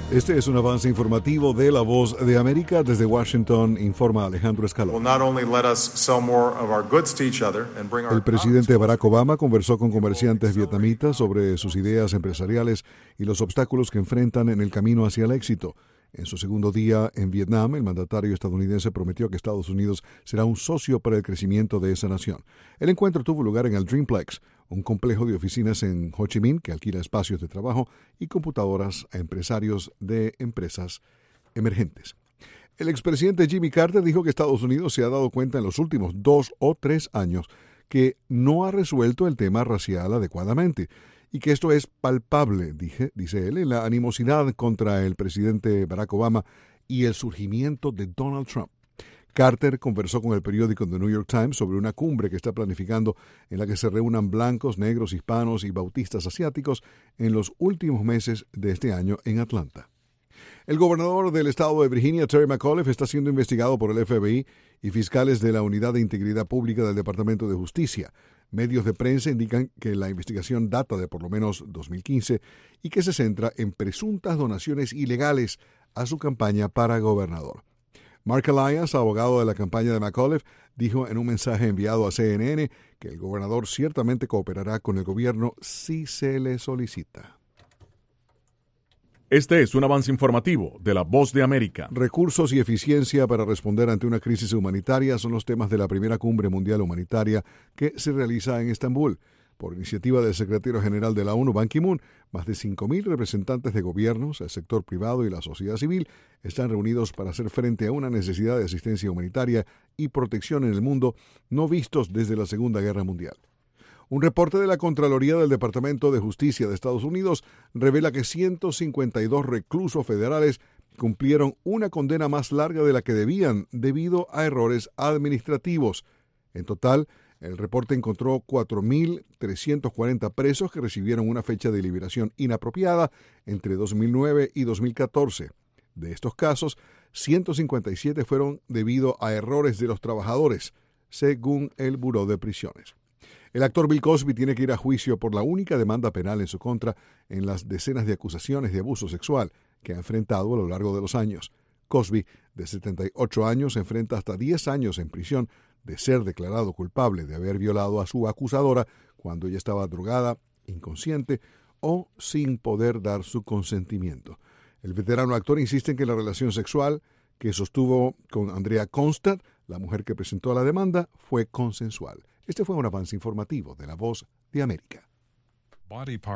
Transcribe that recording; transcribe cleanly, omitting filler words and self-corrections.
Este es un avance informativo de La Voz de América. Desde Washington informa Alejandro Escalón. El presidente Barack Obama conversó con comerciantes vietnamitas sobre sus ideas empresariales y los obstáculos que enfrentan en el camino hacia el éxito. En su segundo día en Vietnam, el mandatario estadounidense prometió que Estados Unidos será un socio para el crecimiento de esa nación. El encuentro tuvo lugar en el Dreamplex, un complejo de oficinas en Ho Chi Minh que alquila espacios de trabajo y computadoras a empresarios de empresas emergentes. El expresidente Jimmy Carter dijo que Estados Unidos se ha dado cuenta en los últimos 2 o 3 años que no ha resuelto el tema racial adecuadamente y que esto es palpable, dice él, en la animosidad contra el presidente Barack Obama y el surgimiento de Donald Trump. Carter conversó con el periódico The New York Times sobre una cumbre que está planificando en la que se reúnan blancos, negros, hispanos y bautistas asiáticos en los últimos meses de este año en Atlanta. El gobernador del estado de Virginia, Terry McAuliffe, está siendo investigado por el FBI y fiscales de la Unidad de Integridad Pública del Departamento de Justicia. Medios de prensa indican que la investigación data de por lo menos 2015 y que se centra en presuntas donaciones ilegales a su campaña para gobernador. Mark Elias, abogado de la campaña de McAuliffe, dijo en un mensaje enviado a CNN que el gobernador ciertamente cooperará con el gobierno si se le solicita. Este es un avance informativo de La Voz de América. Recursos y eficiencia para responder ante una crisis humanitaria son los temas de la primera cumbre mundial humanitaria que se realiza en Estambul. Por iniciativa del secretario general de la ONU, Ban Ki-moon, más de 5.000 representantes de gobiernos, el sector privado y la sociedad civil están reunidos para hacer frente a una necesidad de asistencia humanitaria y protección en el mundo no vistos desde la Segunda Guerra Mundial. Un reporte de la Contraloría del Departamento de Justicia de Estados Unidos revela que 152 reclusos federales cumplieron una condena más larga de la que debían debido a errores administrativos. En total, el reporte encontró 4.340 presos que recibieron una fecha de liberación inapropiada entre 2009 y 2014. De estos casos, 157 fueron debido a errores de los trabajadores, según el Buró de Prisiones. El actor Bill Cosby tiene que ir a juicio por la única demanda penal en su contra en las decenas de acusaciones de abuso sexual que ha enfrentado a lo largo de los años. Cosby, de 78 años, enfrenta hasta 10 años en prisión de ser declarado culpable de haber violado a su acusadora cuando ella estaba drogada, inconsciente o sin poder dar su consentimiento. El veterano actor insiste en que la relación sexual que sostuvo con Andrea Constand, la mujer que presentó la demanda, fue consensual. Este fue un avance informativo de La Voz de América.